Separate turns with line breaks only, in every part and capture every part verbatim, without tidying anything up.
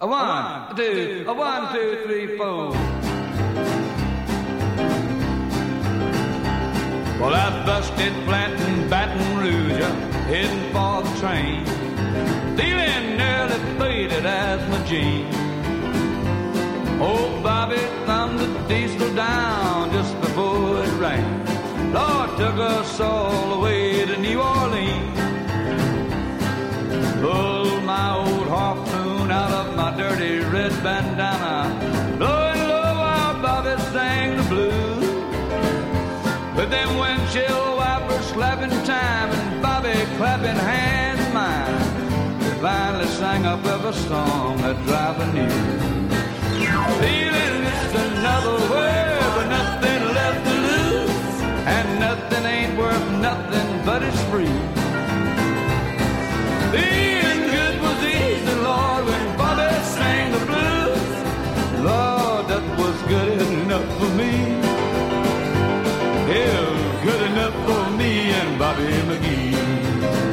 A one, a two, a one, two, three, four. Well, I busted flat in Baton Rouge, heading for the train, feeling nearly faded as my jeans. Old Bobby thumbed the diesel down just before it rained. Lord took us all the way to New Orleans. Pulled my old harpoon out of my dirty red bandana, blowing low while Bobby sang the blues. With them windshield wipers slapping time and Bobby clapping hands in mine, we finally sang up every song that driver knew. Feeling it's another world with nothing left to lose, and nothing ain't worth nothing but it's free. Feeling good was easy, Lord, when Bobby sang the blues. Lord, that was good enough for me. Yeah, good enough for me and Bobby McGee.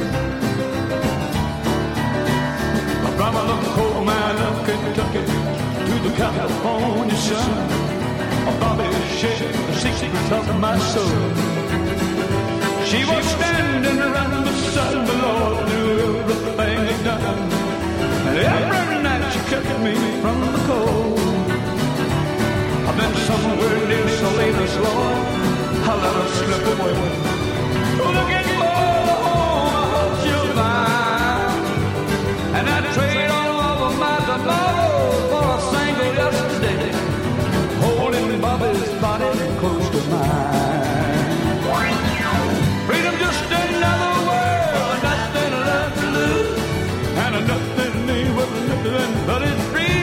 From a little coal mine of Kentucky to the California sun, Bobby shared the secrets of my soul. She was standing right beside the Lord, knew everything he'd done, and every night she kept me from the cold. I've been somewhere near Salinas, Lord, I let her slip away. Looking for the home I hope she'll find, and I trade all over my tomorrow for a single yesterday, holding Bobby's body close to mine. Freedom just another world, nothing left to lose, and nothing ain't worth nothing but it's free.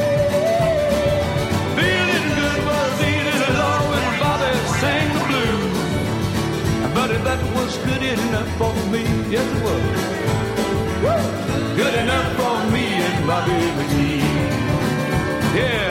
Feeling good was easy, Lord, when Bobby sang the blues. Buddy, that was good enough for me, yes it was. Woo! Good enough for me and Bobby McGee. Yeah.